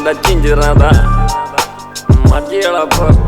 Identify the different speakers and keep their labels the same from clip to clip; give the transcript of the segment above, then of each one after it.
Speaker 1: ਹੁੰਦਾ ਝਿੰਜਰਾਂ ਦਾ ਮਾਝੇ ਵਾਲਾ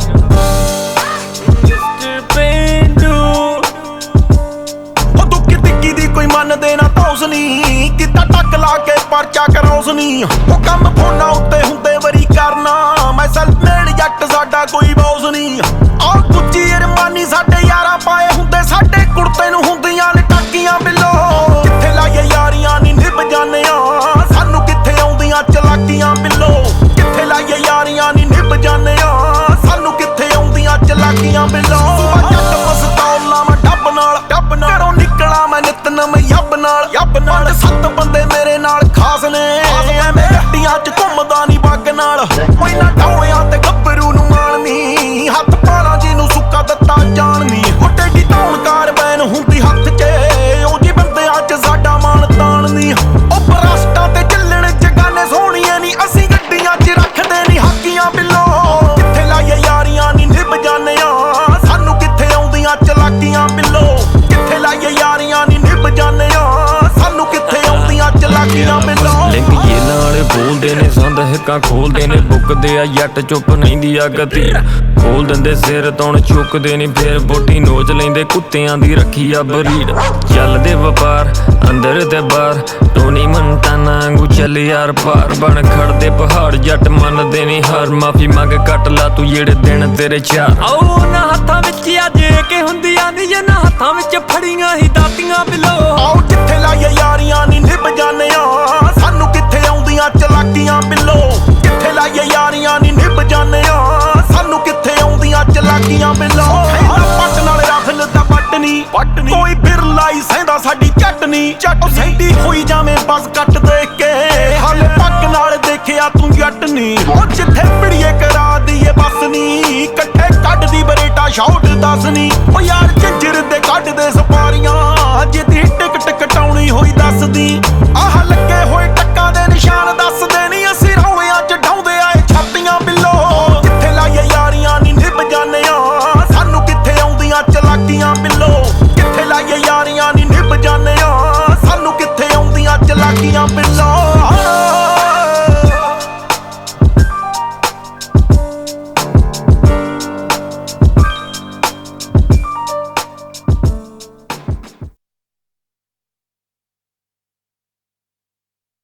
Speaker 2: कोई मन देना तौस नहीं किता टक ला के परचा करौस नहीं वो कम फोना उत्ते हुंदे वरी करना मैं सेल्फ मेड जट साडा कोई बॉस नहीं आ कुची अरमानी साडे यारा पाए हुंदे साडे कुर्ते नूं हुंदियां ने टाकियां बिलो किथे लाइए यारियां नी निभ जाने सानू किथे आउंदियां चलाकियां बिलो किथे लाइए यारियां नी निभ जाने सानू किथे आउंदियां चलाकियां बिलो जट मस्ताउला मैं डब नाल घरों निकला मैं नित नम यब नाल सत्त बंदे मेरे नाल खास ने मैं गड्डियां च घुमदा नी पग नाल कोई ना ढौलियां ते गब्बरू नूं माणनी हत्थ पाला जी नूं सुक्का दत्ता जाननी हुट्टे दी धौणकार बैन हुंदी हत्थ च ओ जी बंदियां च साडा मान ताणनी ओ बरास्टां ते ਚੱਲਣ जगाने सोहणियां नी असीं गड्डियां च रखदे नी हाकियां बिलो किथे लाइए यारियां नी निभ जाने सानू किथे आउंदियां चलाकियां बिलो किथे लाइए यारियां नी निभ जाने सानू किथे आउंदियां चलाकियां बिलो
Speaker 1: लिंक ये नाल बोलदे ने संद हिक्कां खोलदे ने बुकदे आ जट चुप नहींदी आ गती खोल दिंदे सिर तौण चुकदे नी फिर बोटी नोच लैंदे कुत्तियां दी रखी आ बरीड चलदे वपार अंदर ते बाहर टोनी मंटाना वांगू चल यार पार बन खड़दे पहाड़ जट मनदे नी हार माफी मंग कट ला तू जेड़े दिन तेरे चार
Speaker 3: आओ ना हत्थां विच अजे के हुंदी आंदी जे ना हत्थां विच फड़ियां ही दातियां बिलो
Speaker 2: आओ जिथे लाइए यारियां नी निभ जाने सानू किथे आउंदियां चलाकियां बिलो किथे लाइए यारियां नी निभ जाने सानू किथे आउंदियां चलाकियां बिलो पट नाल राफल दा पटनी कोई बिरला ही सैंदा साडी चटनी ओ सैंदी होई जावे बस कट देख के हाले पग नाल देखिया तू जट नी ओ जिथे पिड़िए करा दईए बस नी कट्ठे कड्ड दी बरेटा शॉट दस नी ओ यार झंजर दे कड्ड दे सपारियां